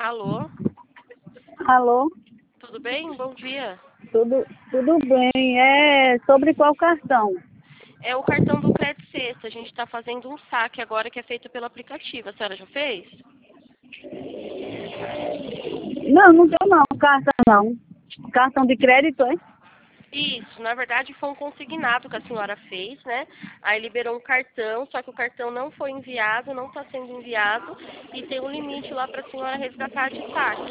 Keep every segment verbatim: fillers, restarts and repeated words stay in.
Alô, Alô, tudo bem? Bom dia. tudo, tudo bem? É sobre qual cartão? É o cartão do Credit Sexta. A gente está fazendo um saque agora que é feito pelo aplicativo. A senhora já fez? Não, não tenho não, cartão não. Cartão de crédito, é? Isso, na verdade foi um consignado que a senhora fez, né? Aí liberou um cartão, só que o cartão não foi enviado, não está sendo enviado e tem um limite lá para a senhora resgatar de saque.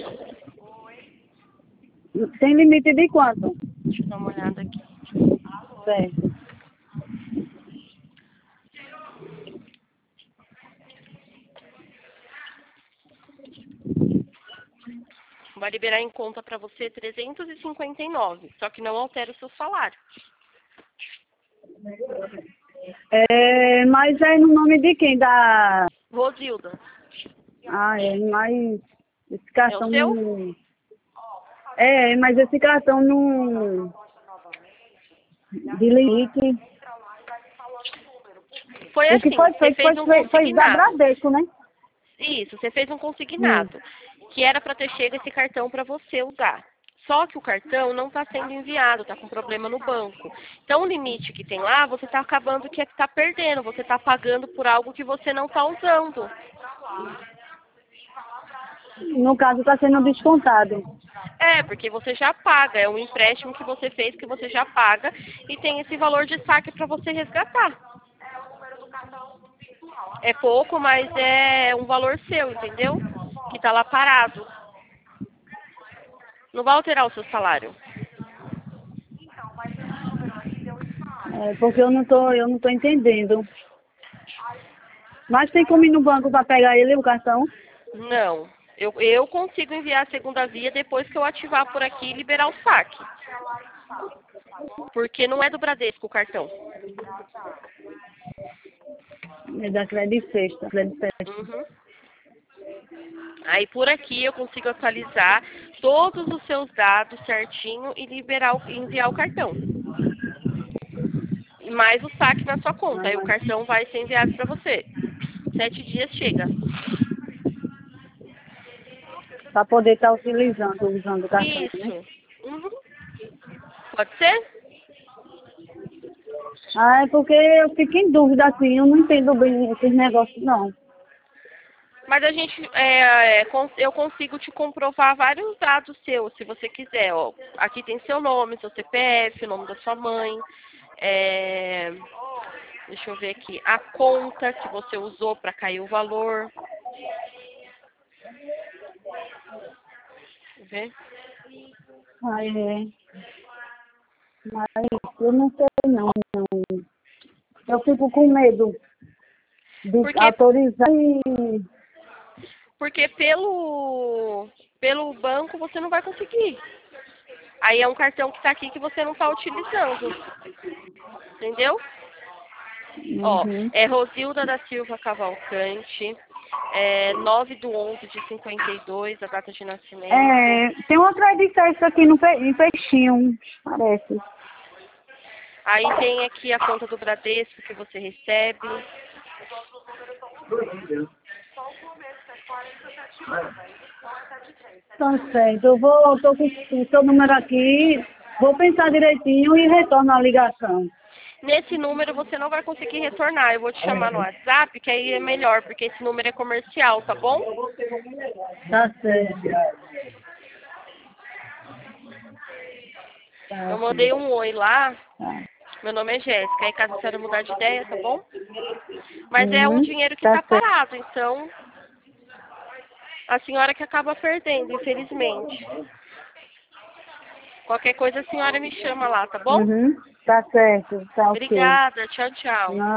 Tem limite de quanto? Deixa eu dar uma olhada aqui. Certo. Vai liberar em conta para você trezentos e cinquenta e nove, só que não altera o seu salário. É, mas é no nome de quem? Da... Rosilda, Ah, é, mas esse é o cartão seu? não... É, mas esse cartão não... De limite... Foi O que assim, foi você feito foi, fez um foi, foi da consignado. Bradesco, né? Isso, você fez um Hum. consignado, que era para ter chego esse cartão para você usar. Só que o cartão não está sendo enviado, está com problema no banco. Então, o limite que tem lá, você está acabando que está perdendo, você está pagando por algo que você não está usando. No caso, está sendo descontado. É, porque você já paga, é um empréstimo que você fez que você já paga e tem esse valor de saque para você resgatar. É pouco, mas é um valor seu, entendeu? Que está lá parado. Não vai alterar o seu salário. É, porque eu não tô, eu não tô entendendo. Mas tem como ir no banco para pegar ele, o cartão? Não. Eu, eu consigo enviar a segunda via depois que eu ativar por aqui e liberar o saque. Porque não é do Bradesco o cartão. É da Credit Sexta, Credit Sexta. Uhum. Aí por aqui eu consigo atualizar todos os seus dados certinho e liberar o, enviar o cartão. E mais o saque na sua conta. Aí o cartão vai ser enviado para você. Sete dias chega. Para poder estar utilizando, usando o cartão, né? Isso. Uhum. Pode ser? Ah, é porque eu fico em dúvida assim, eu não entendo bem esses negócios, não. Mas a gente, é, é, cons- eu consigo te comprovar vários dados seus, se você quiser. Ó. Aqui tem seu nome, seu C P F, o nome da sua mãe. É, deixa eu ver aqui. A conta que você usou para cair o valor. Deixa eu ver. Ah, é. Mas eu não sei não, não. Eu fico com medo de Porque, autorizar e... porque pelo, pelo banco você não vai conseguir. Aí é um cartão que está aqui que você não está utilizando. Entendeu? Ó, Uhum. é Rosilda da Silva Cavalcante, é nove do onze de cinquenta e dois, a data de nascimento. É, tem uma Credit Sexta aqui no, Pe- em Peixinho, parece. Aí tem aqui a conta do Bradesco que você recebe. Tá certo, eu vou, tô com o seu número aqui, vou pensar direitinho e retorno a ligação. Nesse número você não vai conseguir retornar. Eu vou te chamar no WhatsApp, que aí é melhor, porque esse número é comercial, tá bom? Tá certo. Tá, Eu ok. mandei um oi lá. Tá. Meu nome é Jéssica. Aí caso a senhora mudar de ideia, tá bom? Mas é um Uhum. dinheiro que Tá tá certo. parado, então a senhora que acaba perdendo, infelizmente. Qualquer coisa a senhora me chama lá, tá bom? Uhum. Tá certo. Tá ok. Obrigada. Tchau, tchau. Não.